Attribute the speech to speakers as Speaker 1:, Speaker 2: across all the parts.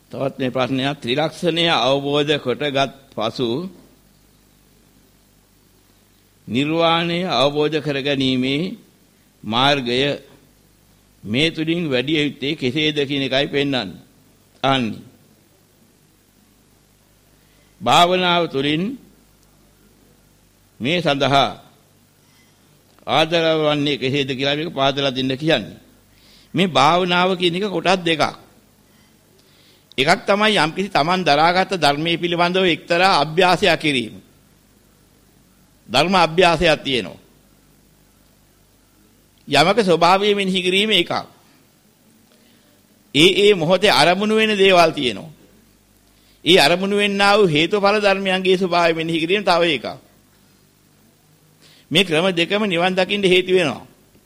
Speaker 1: තවත් මේ ප්‍රශ්නයක් ත්‍රිලක්ෂණය අවබෝධ කොටගත් පසු නිර්වාණය අවබෝධ කරගැනීමේ මාර්ගය මේ තුලින් වැඩි යුත්තේ කෙසේද කියන එකයි පෙන්වන්නේ. අහන්නේ. භාවනාව තුලින් මේ සඳහා ආදරවන්නේ කෙසේද කියලා මේක පාදලා දෙන්න කියන්නේ. මේ භාවනාව කියන එක කොටස් දෙකක්. එකක් තමයි යම්කිසි Taman දරාගත් ධර්මයේ පිළිබඳව එක්තරා අභ්‍යාසයක් කිරීම. ධර්ම අභ්‍යාසයක් තියෙනවා. යමක ස්වභාවයෙන් මෙනෙහි කිරීම එකක්. ඒ මොහොතේ අරමුණු වෙන දේවල් තියෙනවා. ඒ අරමුණු වෙන්නා වූ හේතුඵල ධර්මයන්ගේ ස්වභාවය මෙනෙහි කිරීම තව එකක්. මේ ක්‍රම දෙකම නිවන් දකින්න හේතු වෙනවා.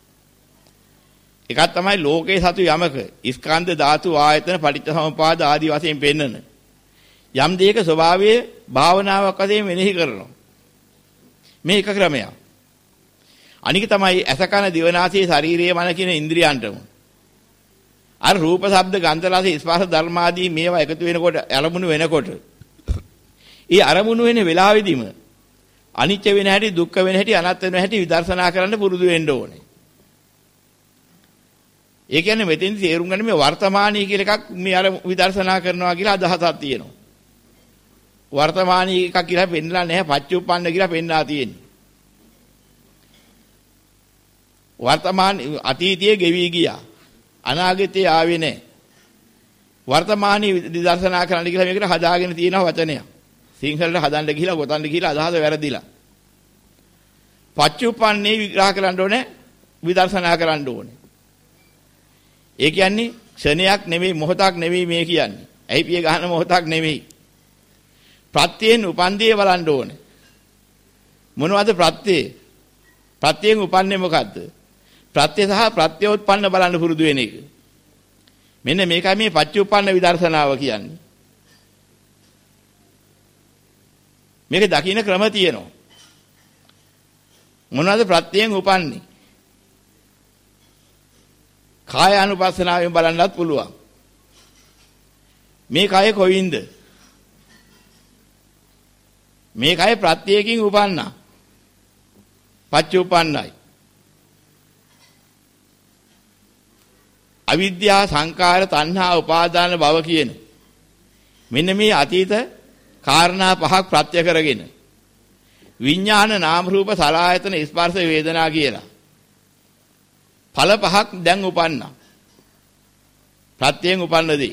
Speaker 1: එකක් තමයි ලෝකේ සතු යමක ස්කන්ධ ධාතු ආයතන පටිච්චසමුපාද ආදී වශයෙන් පෙන්වන යම් දෙයක ස්වභාවය භාවනාවක් වශයෙන් මෙනෙහි කරනවා. මේ එක ක්‍රමයක්. අනික තමයි අසකන දිවනාසී ශරීරයේ මන කියන ඉන්ද්‍රියන්ටම. අර රූප ශබ්ද ගන්ධ රස ස්පර්ශ ධර්ම ආදී මේවා එකතු වෙනකොට අරමුණු වෙනකොට ඒ අරමුණු වෙන වෙලාවෙදිම අනිත්‍ය වෙන හැටි දුක්ඛ වෙන හැටි අනාත්ම වෙන හැටි විදර්ශනා කරන්න පුරුදු වෙන්න ඕනේ. ඒ කියන්නේ මෙතෙන්දි තේරුම් ගන්න මේ වර්තමානීය කියලා එකක් මේ අර විදර්ශනා කරනවා කියලා අදහසක් තියෙනවා. වර්තමානීය එකක් කියලා පෙන්නලා නැහැ පච්චුප්පන්න කියලා පෙන්නලා තියෙන්නේ. වර්තමාන අතීතයේ ගෙවි ගියා. අනාගතයේ ආවේ නැහැ. වර්තමානීය විදර්ශනා කරන්න කියලා මේකට හදාගෙන තියෙන වචනයක්. සිංහලට හදන්න ගිහිලා ගොතන්න ගිහිලා අදහස වැරදිලා. පච්චුප්පන්නේ විග්‍රහ කරන්න ඕනේ විදර්ශනා කරන්න ඕනේ. ඒ කියන්නේ ක්ෂණයක් නෙමෙයි මොහොතක් නෙමෙයි මේ කියන්නේ. ඇයි පිය ගහන මොහොතක් නෙමෙයි. ප්‍රත්‍යයෙන් උපන්දියේ බලන්න ඕනේ. මොනවද ප්‍රත්‍යේ? ප්‍රත්‍යයෙන් උපන්නේ මොකද්ද? ප්‍රත්‍ය සහ ප්‍රත්‍යෝත්පන්න බලන්න පුරුදු වෙන එක. මෙන්න මේකයි මේ පච්චුප්පන්න විදර්ශනාව කියන්නේ. මේක දකින්න ක්‍රම තියෙනවා. මොනවද ප්‍රත්‍යයෙන් උපන්නේ? කාය අනුපස්සනාවෙන් බලන්නත් පුළුවන්. මේ කය කොයින්ද? මේ කය ප්‍රත්‍යයෙන් උපන්නා. පච්චුප්පන්නයි. අවිද්‍යාව සංකාර තණ්හා උපාදාන භව කියන මෙන්න මේ අතීත කාරණා පහක් ප්‍රත්‍ය කරගෙන විඥාන නාම රූප සලආයතන ස්පර්ශ වේදනා කියලා ඵල පහක් දැන් උපන්නා. ප්‍රත්‍යයෙන් උපන්නදී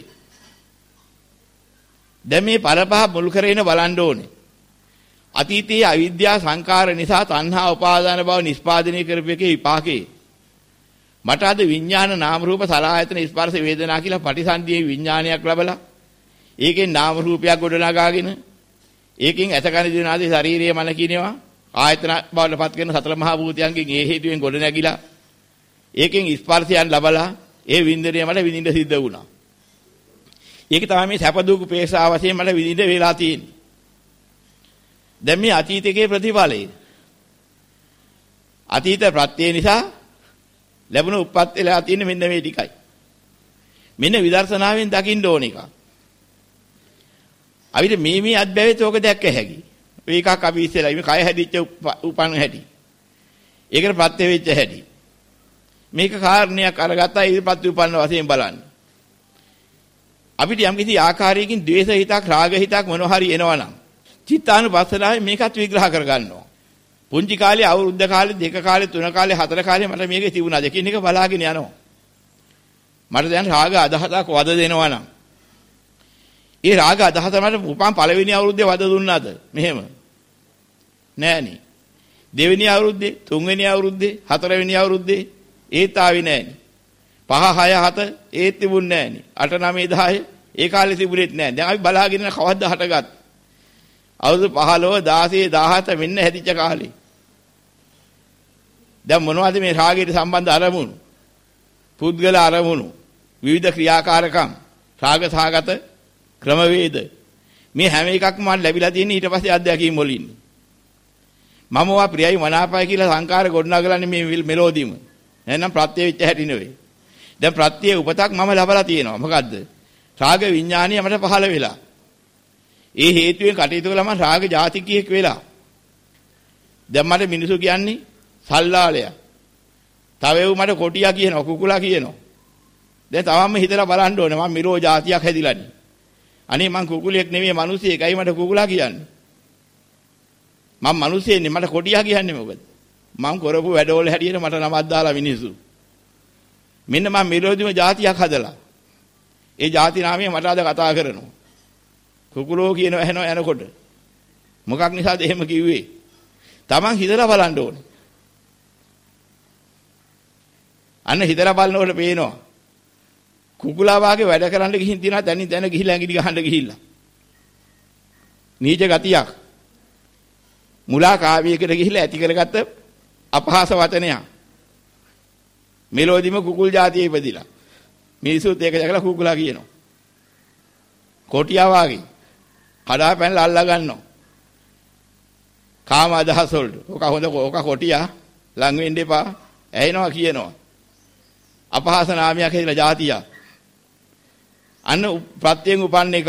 Speaker 1: දැන් මේ ඵල පහ මුල් කරගෙන බලන්න ඕනේ. අතීතයේ අවිද්‍යාව සංකාර නිසා තණ්හා උපාදාන භව නිස්පාදනය කරපු එකේ විපාකේ මට අද විඥාන නාම රූප සලආයතන ස්පර්ශ වේදනා කියලා පටිසන්ධියේ විඥානයක් ලැබලා ඒකෙන් නාම රූපයක් ගොඩනගාගෙන ඒකෙන් ඇතකන දිනාදී ශාරීරිය මන කියනවා ආයතන බවටපත් කරන සතර මහා භූතයන්ගෙන් ඒ හේතුවෙන් ගොඩනැගිලා ඒකෙන් ස්පර්ශයන් ලැබලා ඒ විඳිනේ මට විඳින්න සිද්ධ වුණා. ඒක තමයි මේ සැප දුක උපේක්ෂා වශයෙන් මට විඳින්න වෙලා තියෙන්නේ. දැන් මේ අතීතයේ ප්‍රතිඵලය අතීත ප්‍රත්‍ය නිසා ලැබුණ උප්පත්තිලා තියෙන මෙන්න මේ ටිකයි. මෙන්න විදර්ශනාවෙන් දකින්න ඕන එක. අපිට මේ අත්බැවිත් ඕක දැක්ක හැකි. මේකක් අපි ඉස්සෙල්ලා මේ කය හැදිච්ච උපන් හැටි. ඒකට ප්‍රත්‍ය වෙච්ච හැටි. මේක කාරණයක් අරගත්තා ඒ ප්‍රතිඋපන්න වශයෙන් බලන්න. අපිට යම් කිසි ආකාරයකින් ද්වේෂ හිතක් රාග හිතක් මොනවා හරි එනවනම් චිත්තානුපස්සනාවේ මේකත් විග්‍රහ කරගන්නවා. පුංචි කාලේ අවුරුද්ද කාලේ දෙක කාලේ තුන කාලේ හතර කාලේ මට මේකේ තිබුණාද කියන එක බලාගෙන යනවා. මට දැන් රාග අදහසක් වද දෙනවා නම් ඒ රාග අදහස මට උපන් පළවෙනි අවුරුද්දේ වද දුන්නාද? මෙහෙම නෑනේ. දෙවෙනි අවුරුද්දේ, තුන්වෙනි අවුරුද්දේ, හතරවෙනි අවුරුද්දේ ඒත් ආවේ නෑනේ. 5 6 7 ඒත් තිබුණේ නෑනේ. 8 9 10 ඒ කාලේ තිබුණෙත් නෑ. දැන් අපි බලාගෙන ඉන්න කවද්ද හටගත්? අවුරුදු 15 16 17 මෙන්න හැදිච්ච කාලේ. දැන් මොනවද මේ රාගයට සම්බන්ධ අරමුණු? පුද්ගල අරමුණු, විවිධ ක්‍රියාකාරකම්, රාග සහගත ක්‍රමවේද. මේ හැම එකක්ම මට ලැබිලා තියෙන්නේ ඊට පස්සේ අධ්‍යක්ීම් වලින්. මම වා ප්‍රියයි මනාපයි කියලා සංකාර ගොඩනගලානේ මේ මෙලෝදිම. එහෙනම් ප්‍රත්‍ය වෙච්ච හැටි නෙවෙයි. දැන් ප්‍රත්‍ය උපතක් මම ලබලා තියෙනවා. මොකද්ද? රාග විඥානිය මට පහළ වෙලා. ඒ හේතුවෙන් කටයුතු කළා මම රාග ජාතිකයෙක් වෙලා. දැන් මට මිනිසු කියන්නේ සල්ලාලය. තව ඒව මට කොටියා කියනවා, කුකුලා කියනවා. දැන් තමන්ම හිතලා බලන්න ඕනේ මම මිරෝ ජාතියක් හැදිලානේ. අනේ මං කුකුලෙක් නෙමෙයි මිනිස්සෙක්. ඇයි මට කුකුලා කියන්නේ? මම මිනිස්සෙන්නේ මට කොටියා කියන්නේ මොකද? මං කරපු වැඩවල හැටියට මට නමක් දාලා මිනිස්සු. මෙන්න මම මිරෝදිම ජාතියක් හදලා. ඒ ජාති නාමයෙන් මට අද කතා කරනවා. කුකුලෝ කියනවා ඇහෙනවා යනකොට. මොකක් නිසාද එහෙම කිව්වේ? තමන් හිතලා බලන්න ඕනේ. අන්න හිතලා බලනකොට පේනවා. කුකුලා වාගේ වැඩ කරන්න ගිහින් තියනවා දැනින් දැන ගිහිල්ලා ඇඟිලි ගහන්න ගිහිල්ලා. නීච ගතියක්. මුලා කාව්‍යයකට ගිහිල්ලා ඇති කරගත්ත අපහාස වචනයක්. මෙලෝදිම කුකුල් జాතියේ ඉපදිලා. මිනිසුත් ඒක දැකලා කුකුලා කියනවා. කොටියා වාගේ කඩා පැනලා අල්ලා ගන්නවා. කාම අදහස් වලට. ඔක හොඳ ඔක කොටියා ලඟ වෙන්න එපා. ඇහෙනවා කියනවා. අපහාස නාමයක් හැදිලා જાතියක්. අන්න ප්‍රත්‍යයෙන් උපන්න එක.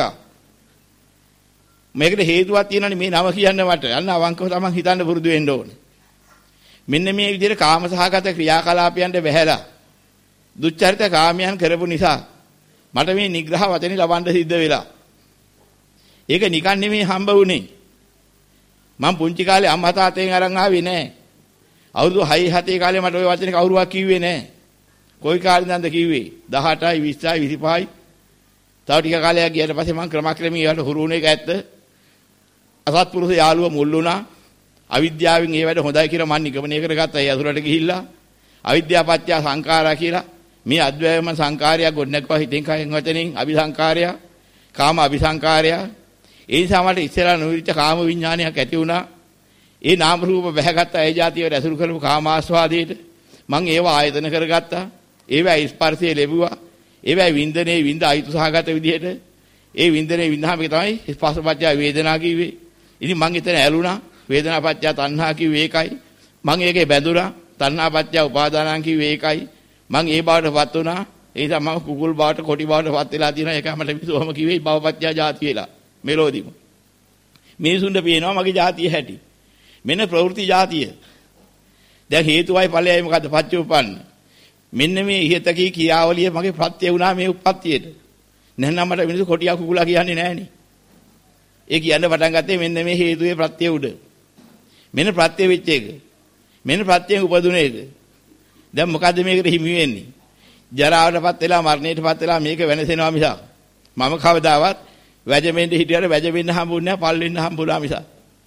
Speaker 1: මේකට හේතුවක් තියෙනවනේ මේ නම කියන්න මට. අන්න අවංකව තමන් හිතන්න පුරුදු වෙන්න ඕනේ. මෙන්න මේ විදිහට කාමසහගත ක්‍රියාකලාපයන්ට බැහැලා දුච්චරිත කාමයන් කරපු නිසා මට මේ නිග්‍රහ වචනේ ලබන්න සිද්ධ වෙලා. ඒක නිකන් නෙමෙයි හම්බ වුනේ. මම පුංචි කාලේ අම්මා තාත්තෙන් අරන් ආවේ නෑ. අවුරුදු 6 7 කාලේ මට ওই වචනේ කවුරුවක් කිව්වේ නෑ. කොයි කාලෙන්ද කිව්වේ? 18යි 20යි 25යි. තව ටික කාලයක් ගියාට පස්සේ මම ක්‍රමක්‍රමී ඒවට හුරු වුණ එක ඇත්ත. අසත්පුරුෂ යාළුවා මුල් වුණා. අවිද්‍යාවෙන් ඒ වැඩ හොඳයි කියලා මම නිගමනය කරගත්තා. ඒ අසුරට ගිහිල්ලා අවිද්‍යාපත්‍ය සංඛාරා කියලා මේ අද්වයම සංඛාරය ගොඩනැගුවා හිතෙන් කයෙන් වචනෙන් අபிසංඛාරය, කාම අபிසංඛාරය. ඒ නිසා මට ඉස්සෙල්ලා නොවිච්ච කාම විඥානයක් ඇති වුණා. ඒ නාම රූප බැහැගත්ත ඒ જાතියට ඇසුරු කරපු කාම ආස්වාදයට මම ඒව ආයතන කරගත්තා. ඒවයි ස්පර්ශය ලැබුවා. ඒවයි වින්දනේ වින්ද අයිතු සහගත විදිහට ඒ වින්දනේ වින්දහම තමයි ස්පර්ශපත්‍ය වේදනා කිව්වේ. ඉතින් මං එතන ඇලුනා. වේදනාපත්‍ය තණ්හා කිව්වේ ඒකයි. මං ඒකේ බැඳුනා. තණ්හාපත්‍ය උපාදානං කිව්වේ ඒකයි. මං ඒ බාටපත් වුණා. ඒ නිසා මම කුකුල් බාට කොටි බාටපත් වෙලා තියෙනවා. ඒක මට විසෝම කිව්වේ භවපත්‍ය ಜಾති වෙලා. මෙලෝදිම. මිනිසුන්ට පේනවා මගේ ಜಾතිය හැටි. මෙන්න ප්‍රවෘත්ති ಜಾතිය. දැන් හේතුවයි ඵලයයි මොකද්ද? පච්චුප්පන්න. මෙන්න මේ ඉහතකී ක්‍රියාවලිය මගේ ප්‍රත්‍ය වුණා මේ උප්පත්තියට. නැත්නම් මට මිනිස්සු කොටියා කුකුලා කියන්නේ නැහනේ. ඒ කියන්න පටන් ගත්තේ මෙන්න මේ හේතුවේ ප්‍රත්‍ය උඩ. මෙන්න ප්‍රත්‍ය වෙච්ච එක. මෙන්න ප්‍රත්‍යයෙන් උපදුන එක. දැන් මොකද්ද මේකට හිමි වෙන්නේ? ජරාවටපත් වෙලා මරණයටපත් වෙලා මේක වෙනසෙනවා මිසක් මම කවදාවත් වැජෙමින්ද හිටියට වැජෙමින්න හම්බුන්නේ නැහැ, පල් වෙන්න හම්බුනා මිසක්.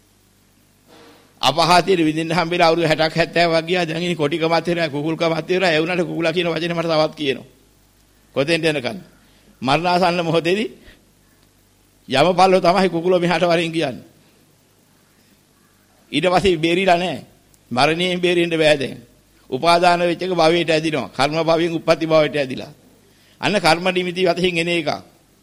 Speaker 1: අපහාතියට විඳින්න හම්බෙලා අවුරුදු 60ක් 70ක් ගියා. දැන් ඉනි කොටිකමත් වෙනවා, කුකුල්කමත් වෙනවා. ඒ වුණාට කුකුලා කියන වචනේ මට තවත් කියනවා. කොතෙන්ද යනකන්? මරණාසන්න මොහොතේදී යමපල්ලෝ තමයි කුකුලෝ මෙහාට වරින් කියන්නේ. ඊට පස්සේ බේරිලා නැහැ. මරණයෙන් බේරෙන්න බෑ දැන්. උපාදාන වෙච්ච එක භවයට ඇදිනවා. කර්ම භවයෙන් උප්පත්ති භවයට ඇදිලා. අන්න කර්ම නිමිති වශයෙන් එන එක.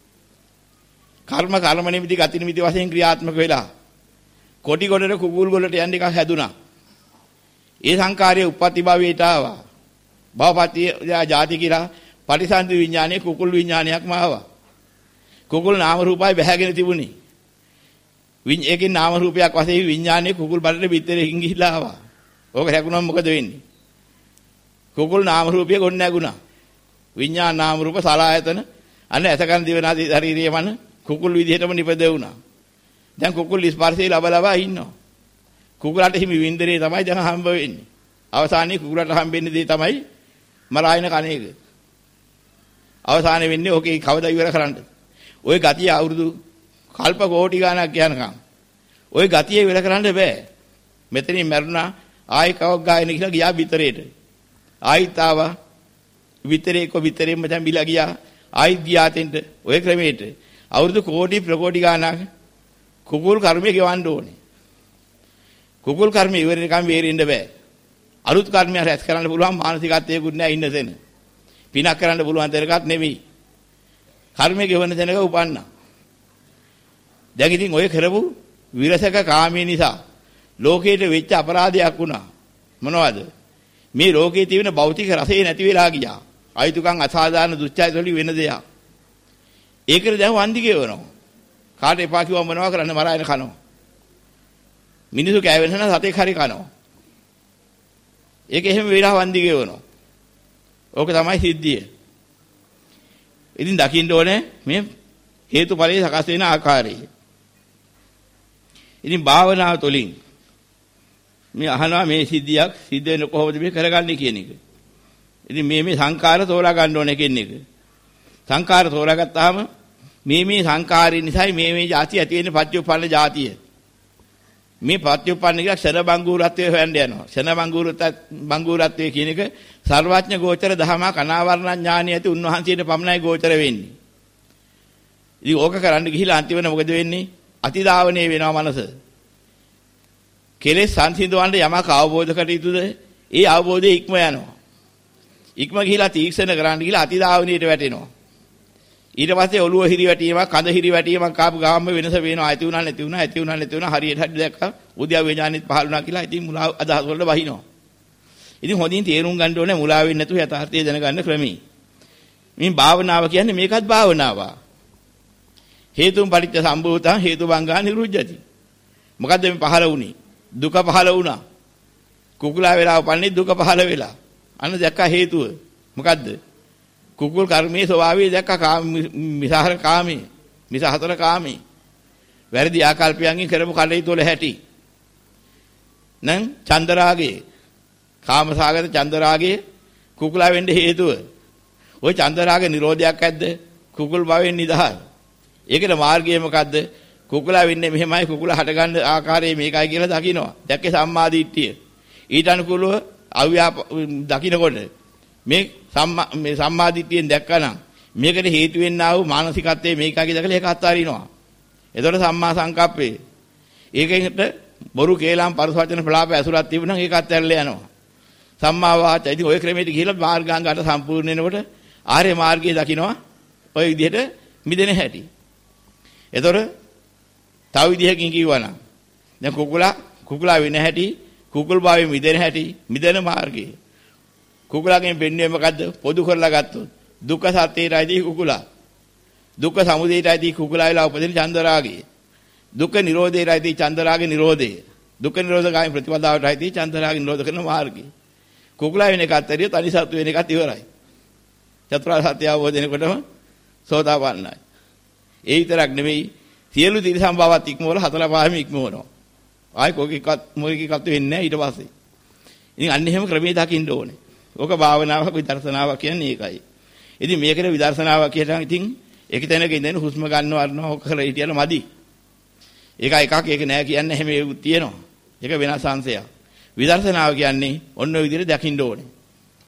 Speaker 1: කර්ම නිමිති ගති නිමිති වශයෙන් ක්‍රියාත්මක වෙලා කොටි කොටට කුකුල් වලට යන්න එකක් හැදුනා. ඒ සංකාරයේ උප්පත්ති භවයට ආවා. භවපත්‍ය ಜಾති කියලා පටිසන්ධි විඥානයේ කුකුල් විඥානයක්ම ආවා. කුකුල් නාම රූපයි බැහැගෙන තිබුණේ. ඒකේ නාම රූපයක් වශයෙන් විඥානයේ කුකුල් බඩට පිටරකින් ගිහිලා ආවා. ඕක හැකුණාම මොකද වෙන්නේ? කුකුල් නාම රූපය ගොඩ නැගුණා. විඥාන නාම රූප සලආයතන අන්න ඇසකන දිවනාදී ශරීරයේ මන කුකුල් විදිහටම නිපද වුණා. දැන් කුකුල් ස්පර්ශය ලබා ඉන්නවා. කුකුලට හිමි වින්දනේ තමයි දැන් හම්බ වෙන්නේ. අවසානයේ කුකුලට හම්බෙන්නේ දේ තමයි මරායන කණේක. අවසානයේ වෙන්නේ ඕකේ කවදා ඉවර කරන්නද? ওই ගතිය අවුරුදු කල්ප කෝටි ගණක් යනකම්. ওই ගතිය ඉවර කරන්න බෑ. මෙතනින් මරුණා ආයි කවක් ගායන කියලා ගියා විතරේට. ආයිත් ආවා විතරේ කො විතරේම දැන් බිලා ගියා. ආයිත් ගියා තෙන්ට ওই ක්‍රමයට. අවුරුදු කෝටි ප්‍රකෝටි ගණක් කුකුල් කර්මය ගෙවන්න ඕනේ. කුකුල් කර්මය ඉවර වෙනකම් වේරෙන්න බෑ. අලුත් කර්මයක් රැස් කරන්න පුළුවන් මානසිකත්වයකුත් නෑ ඉන්න තැන. පිනක් කරන්න පුළුවන් තරකත් නෙමෙයි. කර්මය ගෙවන තැනක උපන්නා. දැන් ඉතින් ඔය කරපු විරසක කාමී නිසා ලෝකයට වෙච්ච අපරාධයක් වුණා. මොනවද? මේ ලෝකයේ තියෙන භෞතික රසය නැති වෙලා ගියා. අයිතුකම් අසාධාරණ දුස්චරිත වලින් වෙන දෙයක්. ඒකට දැන් වන්දි ගෙවනවා. කාට එපා කිව්වම මොනවා කරන්න මරාගෙන කනවා. මිනිස්සු කෑවෙන නම් සතෙක් හරි කනවා. ඒක එහෙම වෙලා වන්දි ගෙවනවා. ඕක තමයි සිද්ධිය. ඉතින් දකින්න ඕනේ මේ හේතුඵලයේ සකස් වෙන ආකාරය. ඉතින් භාවනාව තුළින් මේ අහනවා මේ සිද්ධියක් සිද්ධ වෙන කොහොමද මේ කරගන්නේ කියන එක. ඉතින් මේ සංකාර තෝරා ගන්න ඕනේ කියන එක. සංකාර තෝරාගත්තාම මේ සංකාරින් නිසායි මේ જાති ඇති වෙන්නේ පත්‍යුප්පන්න જાතිය. මේ පත්‍යුප්පන්න කියලා ක්ෂණ බංගුරත්වයේ හොයන්න යනවා. ක්ෂණ බංගුරත්වයේ කියන එක සර්වඥ ගෝචර දහමා කනාවරණ ඥානිය ඇති උන්වහන්සේට පමණයි ගෝචර වෙන්නේ. ඉතින් ඕක කරන්න ගිහිලා අන්තිමට මොකද වෙන්නේ? අතිදාවනේ වෙනවා මනස. කෙලෙස් සංසිඳවන්න යමක් අවබෝධ කර යුතුද? ඒ අවබෝධය ඉක්ම යනවා. ඉක්ම ගිහිලා තීක්ෂණ කරන්න ගිහිලා අතිදාවනීයට වැටෙනවා. ඊට පස්සේ ඔළුව හිරි වැටීමක්, කඳ හිරි වැටීමක් කාපු ගාම වෙනස වෙනවා. ඇති උනා නැති උනා, ඇති උනා නැති උනා, හරියට හරි දැක්කා. උද්‍යව ඥානෙත් පහළ වුණා කියලා ඉතින් මුලා අදහස් වලට බහිනවා. ඉතින් හොඳින් තේරුම් ගන්න ඕනේ මුලා වෙන්නේ නැතුව යථාර්ථය දැනගන්න ක්‍රමී. මේ භාවනාව කියන්නේ මේකත් භාවනාවක්. හේතුන් පරිච්ඡ සම්භූතං හේතුබංගා නිරුද්ධති. මොකද්ද මේ පහළ වුනේ? දුක පහළ වුණා. කුකුලා වෙලා උපන්නේ දුක පහළ වෙලා. අන්න දැක්කා හේතුව. මොකද්ද? කුකුල් කර්මයේ ස්වභාවය දැක්කා මිසහර කාමී. මිසහතර කාමී. වැරදි ආකල්පයන්ගෙන් කරපු කටයුතු වල හැටි. නම් චන්දරාගේ කාමසාගත චන්දරාගේ කුකුලා වෙන්න හේතුව. ওই චන්දරාගේ නිරෝධයක් ඇද්ද? කුකුල් භවෙන් නිදහස්. ඒකට මාර්ගය මොකද්ද? කුකුලා වෙන්නේ මෙහෙමයි, කුකුලා හටගන්න ආකාරය මේකයි කියලා දකිනවා. දැක්කේ සම්මාදිට්ඨිය. ඊට අනුකූලව අව්‍යාප දකින්නකොට මේ සම්මාදිට්ඨියෙන් දැක්කනම් මේකට හේතු වෙන්නා වූ මානසිකත්වයේ මේකයි දැකලා ඒක අත්හරිනවා. එතකොට සම්මා සංකප්පේ. ඒකෙන්ට බොරු කේලම් පරස වචන ප්‍රලාප ඇසුරක් තිබුණා නම් ඒක අත්හැරලා යනවා. සම්මා වාචා. ඉතින් ওই ක්‍රමයට ගිහිලා මාර්ගාංගයට සම්පූර්ණ වෙනකොට ආර්ය මාර්ගයේ දකින්නවා. ওই විදිහට මිදෙන හැටි. එතකොට තව විදිහකින් කිව්වනම් දැන් කුකුලා වෙන හැටි, කුකුල් භාවයෙන් මිදෙන හැටි, මිදෙන මාර්ගය. කුකුලාගෙන් වෙන්නේ මොකද්ද? පොදු කරලා ගත්තොත් දුක්ඛ සත්‍යයටයි කුකුලා. දුක්ඛ සමුදයටයි කුකුලා වෙලා උපදින චන්දරාගය. දුක්ඛ නිරෝධයටයි චන්දරාගේ නිරෝධය. දුක්ඛ නිරෝධගාමී ප්‍රතිපදාවටයි චන්දරාගේ නිරෝධ කරන මාර්ගය. කුකුලා වෙන එකත් ඇරිය තනි සත්තු වෙන එකත් ඉවරයි. චතුරාර්ය සත්‍ය අවබෝධ වෙනකොටම සෝතාපන්නයි. ඒ විතරක් නෙමෙයි සියලු තිරසම් භවات ඉක්මවල හතර පහෙම ඉක්මවනවා. ආයි මොකෙකත් වෙන්නේ නැහැ ඊට පස්සේ. ඉතින් අන්න එහෙම ක්‍රමයේ දකින්න ඕනේ. ඕක භාවනාවක් විදර්ශනාවක් කියන්නේ ඒකයි. ඉතින් මේකට විදර්ශනාවක් කියනවා ඉතින් ඒක තැනක ඉඳන් හුස්ම ගන්නව අරනවා ඕක කරලා හිටියල මදි. ඒක එකක් ඒක නෑ කියන්නේ එහෙම ඒකුත් තියෙනවා. ඒක වෙනස් අංශයක්. විදර්ශනාව කියන්නේ ඔන්න ඔය විදිහට දකින්න ඕනේ.